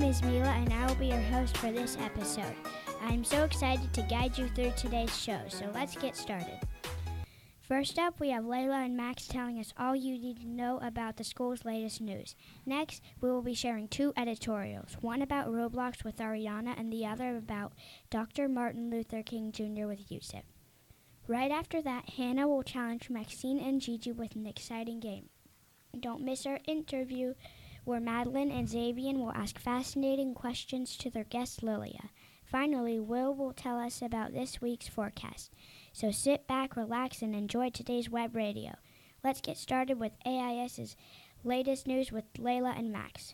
is Mila, and I will be your host for this episode. I'm so excited to guide you through today's show, so let's get started. First up, we have Layla and Max telling us all you need to know about the school's latest news. Next, we will be sharing two editorials, one about Roblox with Ariana and the other about Dr. Martin Luther King Jr. with Yusuf. Right after that, Hannah will challenge Maxine and Gigi with an exciting game. Don't miss our interview where Madeline and Xavier will ask fascinating questions to their guest Lilia. Finally, Will tell us about this week's forecast. So sit back, relax, and enjoy today's web radio. Let's get started with AIS's latest news with Layla and Max.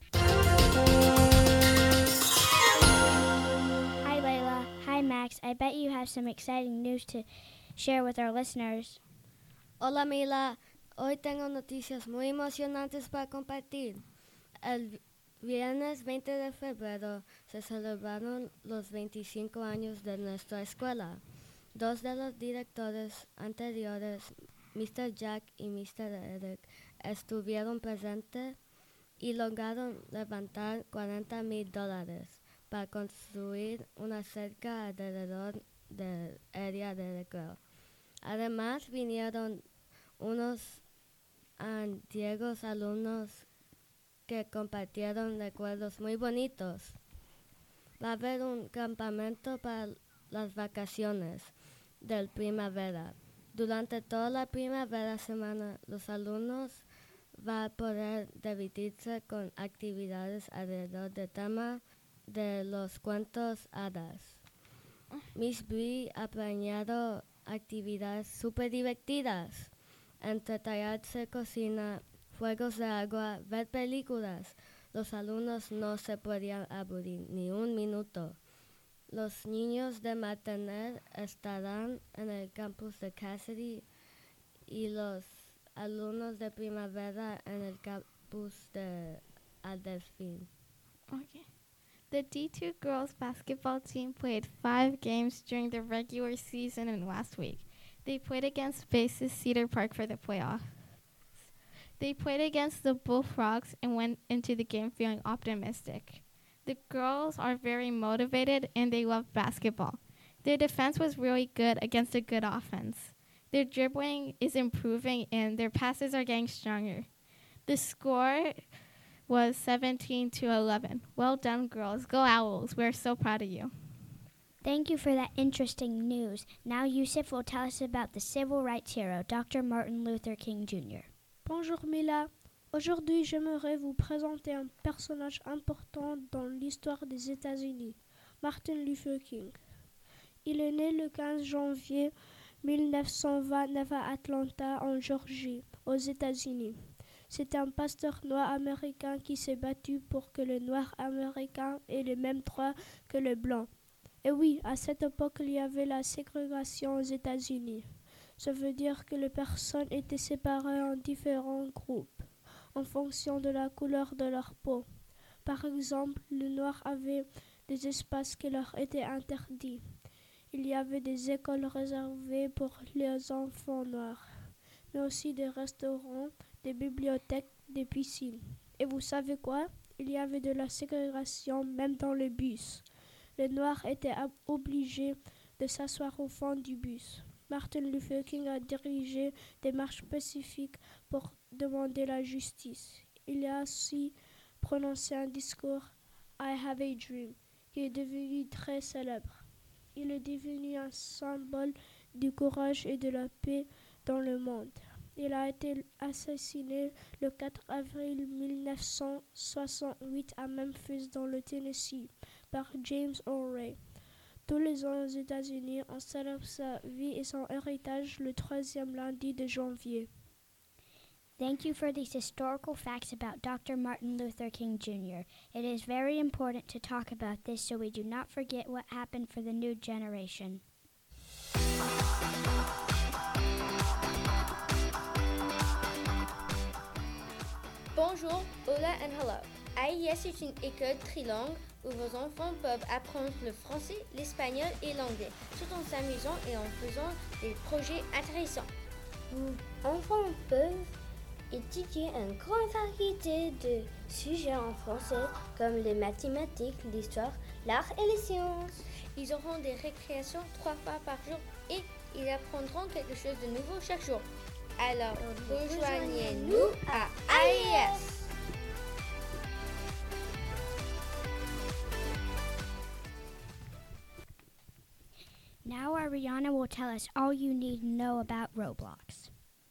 Hi, Layla. Hi, Max. I bet you have some exciting news to share with our listeners. Hola, Mila. Hoy tengo noticias muy emocionantes para compartir. El viernes 20 de febrero se celebraron los 25 años de nuestra escuela. Dos de los directores anteriores, Mr. Jack y Mr. Eric, estuvieron presentes y lograron levantar $40,000 para construir una cerca alrededor del área de recreo. Además, vinieron unos antiguos alumnos que compartieron recuerdos muy bonitos. Va a haber un campamento para las vacaciones del primavera. Durante toda la primavera semana, los alumnos van a poder divertirse con actividades alrededor del tema de los cuentos hadas. Miss Brie ha planeado actividades súper divertidas, entre tallarse cocina, juegos de agua, ver películas. Los alumnos no se podían aburrir ni un minuto. Los niños de maternal estarán en el campus de Cassidy y los alumnos de primavera en el campus de Adelphine. Okay. The D2 girls basketball team played 5 games during the regular season and last week. They played against Basis Cedar Park for the playoffs. They played against the Bullfrogs and went into the game feeling optimistic. The girls are very motivated and they love basketball. Their defense was really good against a good offense. Their dribbling is improving and their passes are getting stronger. The score was 17-11. Well done, girls. Go Owls. We're so proud of you. Thank you for that interesting news. Now Yusuf will tell us about the civil rights hero, Dr. Martin Luther King Jr. Bonjour Mila. Aujourd'hui, j'aimerais vous présenter un personnage important dans l'histoire des États-Unis, Martin Luther King. Il est né le 15 janvier 1929 à Atlanta, en Géorgie, aux États-Unis. C'est un pasteur noir américain qui s'est battu pour que les Noirs américains aient les mêmes droits que les Blancs. Et oui, à cette époque, il y avait la ségrégation aux États-Unis. Ça veut dire que les personnes étaient séparées en différents groupes en fonction de la couleur de leur peau. Par exemple, les Noirs avaient des espaces qui leur étaient interdits. Il y avait des écoles réservées pour les enfants noirs, mais aussi des restaurants, des bibliothèques, des piscines. Et vous savez quoi? Il y avait de la ségrégation même dans les bus. Les Noirs étaient obligés de s'asseoir au fond du bus. Martin Luther King a dirigé des marches pacifiques pour demander la justice. Il a aussi prononcé un discours « I have a dream » qui est devenu très célèbre. Il est devenu un symbole du courage et de la paix dans le monde. Il a été assassiné le 4 avril 1968 à Memphis dans le Tennessee par James O'Ray. Tous les ans aux États-Unis, on célèbre sa vie et son héritage le 3e lundi de janvier. Thank you for these historical facts about Dr. Martin Luther King Jr. It is very important to talk about this so we do not forget what happened for the new generation. Bonjour, hola and hello. AIS est une école trilingue où vos enfants peuvent apprendre le français, l'espagnol et l'anglais, tout en s'amusant et en faisant des projets intéressants. Vos enfants peuvent étudié une grande variété de sujets en français comme les mathématiques, l'histoire, l'art et les sciences. Ils auront des récréations 3 fois par jour et ils apprendront quelque chose de nouveau chaque jour. Alors, rejoignez-nous à AES. Now Ariana will tell us all you need to know about Roblox.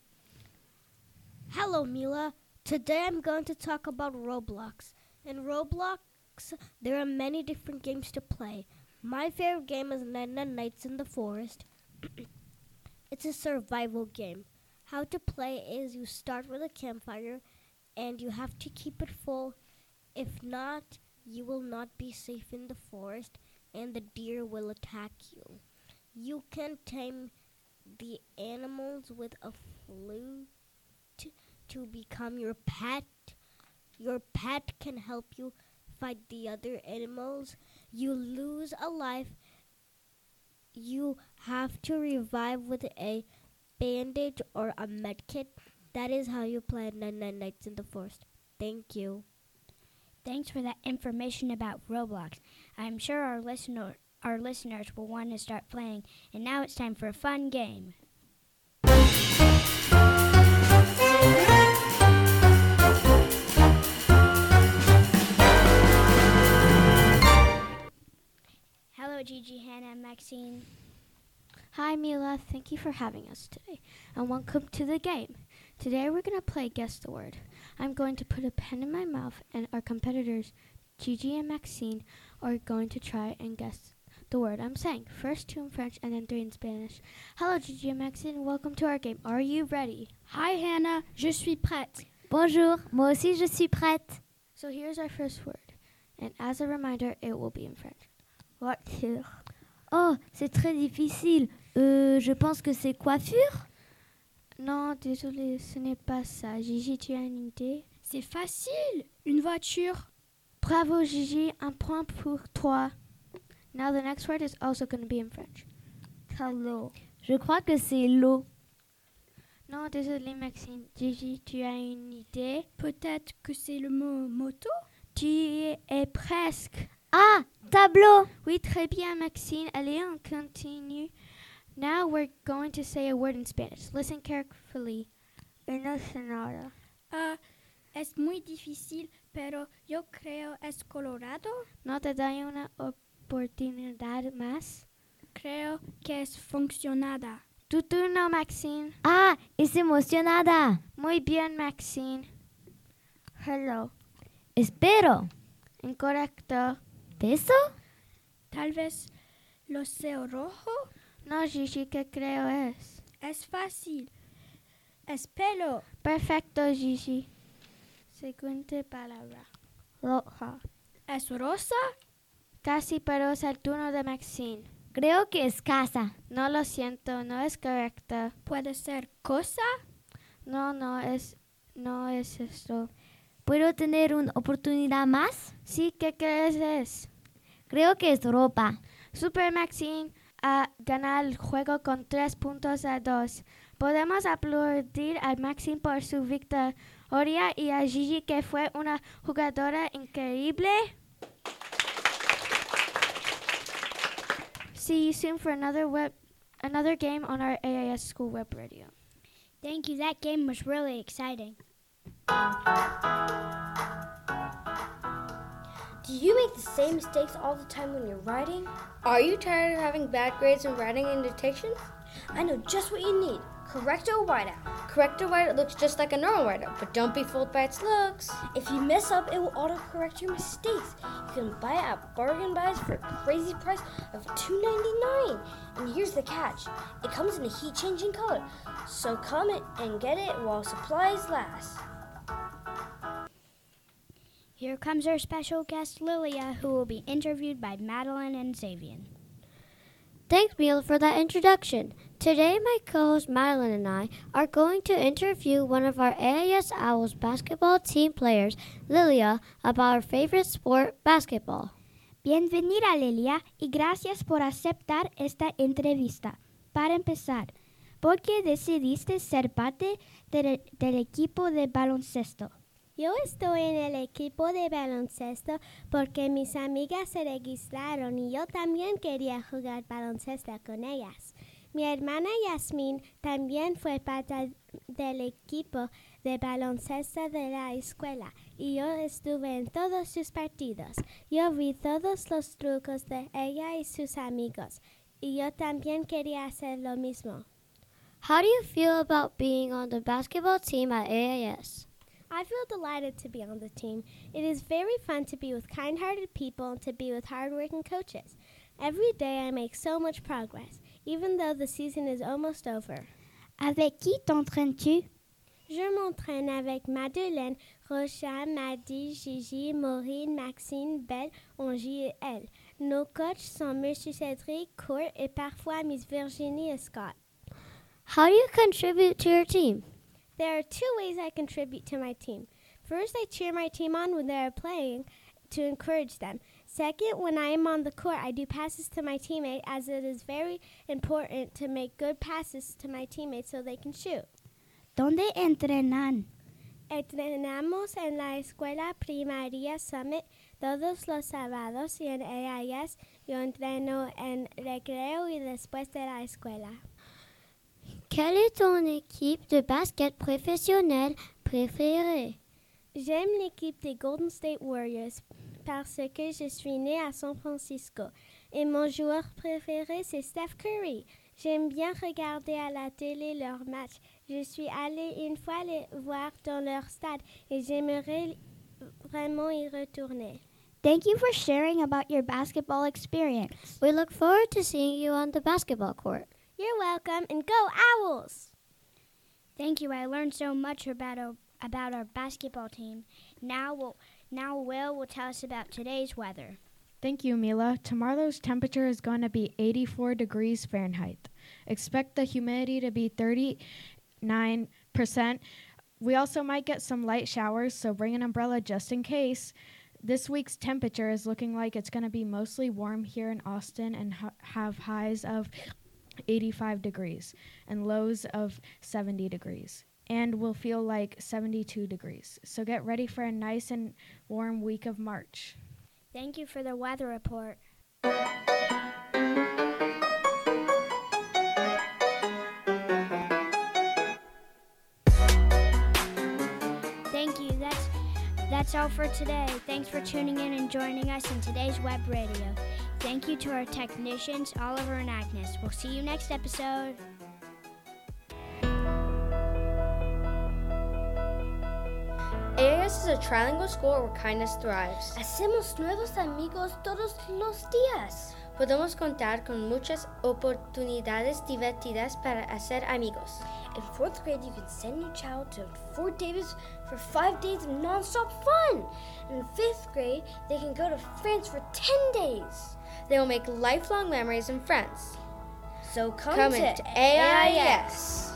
Hello, Mila. Today I'm going to talk about Roblox. In Roblox, there are many different games to play. My favorite game is Nights in the Forest. It's a survival game. How to play is you start with a campfire and you have to keep it full. If not, you will not be safe in the forest and the deer will attack you. You can tame the animals with a flute to become your pet. Your pet can help you fight the other animals. You lose a life. You have to revive with a bandage or a med kit. That is how you play Nights in the Forest. Thank you. Thanks for that information about Roblox. I'm sure our listeners will want to start playing. And now it's time for a fun game. Hello, Gigi, Hannah, and Maxine. Hi, Mila. Thank you for having us today, and welcome to the game. Today we're going to play Guess the Word. I'm going to put a pen in my mouth, and our competitors, Gigi and Maxine, are going to try and guess the word I'm saying. First 2 in French, and then 3 in Spanish. Hello, Gigi and Maxine. Welcome to our game. Are you ready? Hi Hannah, je suis prête. Bonjour, moi aussi je suis prête. So here's our first word, and as a reminder, it will be in French. Voiture. Oh, c'est très difficile. Je pense que c'est coiffure. Non, désolé, ce n'est pas ça. Gigi, tu as une idée? C'est facile, une voiture. Bravo, Gigi. Un point pour toi. Now the next word is also going to be in French. Hello. Je crois que c'est l'eau. Non, désolé, Maxine. Gigi, tu as une idée? Peut-être que c'est le mot moto. Tu y es presque. Ah, tableau. Oui, très bien, Maxine. Allez, on continue. Now we're going to say a word in Spanish. Listen carefully. Una sonora. Es muy difícil, pero yo creo es Colorado. No te da una oportunidad más. Creo que es funcionada. Tu turno, Maxine. Ah, es emocionada. Muy bien, Maxine. Hello. Espero. Incorrecto. ¿Beso? Tal vez lo sé rojo. No, Gigi, ¿qué creo es? Es fácil. Es pelo. Perfecto, Gigi. Siguiente palabra. Roja. Es rosa. Casi, pero es el turno de Maxine. Creo que es casa. No, lo siento, no es correcto. Puede ser cosa. No es esto. ¿Puedo tener una oportunidad más? Sí, ¿qué crees es? Creo que es ropa. Super Maxine a ganar el juego con 3 puntos a 2. Podemos aplaudir a Maxine por su victoria y a Gigi, que fue una jugadora increíble. See you soon for another game on our AIS School Web Radio. Thank you. That game was really exciting. Do you make the same mistakes all the time when you're writing? Are you tired of having bad grades in writing and dictation? I know just what you need. Correcto Whiteout. Correcto Whiteout looks just like a normal whiteout, but don't be fooled by its looks. If you mess up, it will auto-correct your mistakes. You can buy it at Bargain Buys for a crazy price of $2.99. And here's the catch. It comes in a heat-changing color, so come and get it while supplies last. Here comes our special guest, Lilia, who will be interviewed by Madeline and Xavier. Thanks, Mila, for that introduction. Today, my co-host Madeline and I are going to interview one of our AIS Owls basketball team players, Lilia, about her favorite sport, basketball. Bienvenida, Lilia, y gracias por aceptar esta entrevista. Para empezar, ¿Por qué decidiste ser parte del equipo de baloncesto? Yo estoy en el equipo de baloncesto porque mis amigas se registraron y yo también quería jugar baloncesto con ellas. Mi hermana Yasmin también fue parte del equipo de baloncesto de la escuela y yo estuve en todos sus partidos. Yo vi todos los trucos de ella y sus amigos y yo también quería hacer lo mismo. How do you feel about being on the basketball team at AIS? I feel delighted to be on the team. It is very fun to be with kind-hearted people and to be with hard-working coaches. Every day I make so much progress, even though the season is almost over. Avec qui t'entraînes-tu? Je m'entraîne avec Madeleine, Rocha, Maddy, Gigi, Maureen, Maxine, Belle, Angie et elle. Nos coachs sont Monsieur Cédric, Court et parfois Miss Virginie et Scott. How do you contribute to your team? There are 2 ways I contribute to my team. First, I cheer my team on when they are playing to encourage them. Second, when I am on the court, I do passes to my teammate as it is very important to make good passes to my teammates so they can shoot. ¿Dónde entrenan? Entrenamos en la escuela primaria Summit todos los sábados y en AIS yo entreno en recreo y después de la escuela. Quelle est ton équipe de basket professionnelle préférée? J'aime l'équipe des Golden State Warriors parce que je suis née à San Francisco et mon joueur préféré c'est Steph Curry. J'aime bien regarder à la télé leurs matchs. Je suis allée une fois les voir dans leur stade et j'aimerais vraiment y retourner. Thank you for sharing about your basketball experience. We look forward to seeing you on the basketball court. You're welcome, and go Owls! Thank you. I learned so much about our basketball team. Now Will will tell us about today's weather. Thank you, Mila. Tomorrow's temperature is going to be 84 degrees Fahrenheit. Expect the humidity to be 39%. We also might get some light showers, so bring an umbrella just in case. This week's temperature is looking like it's going to be mostly warm here in Austin and have highs of 85 degrees and lows of 70 degrees. And will feel like 72 degrees. So get ready for a nice and warm week of March. Thank you for the weather report. Thank you. That's all for today. Thanks for tuning in and joining us in today's web radio. Thank you to our technicians, Oliver and Agnes. We'll see you next episode. AIS is a trilingual school where kindness thrives. Hacemos nuevos amigos todos los días. Podemos contar con muchas oportunidades divertidas para hacer amigos. In 4th grade, you can send your child to Fort Davis for 5 days of non-stop fun. In 5th grade, they can go to France for 10 days. They will make lifelong memories and friends. So come to AIS.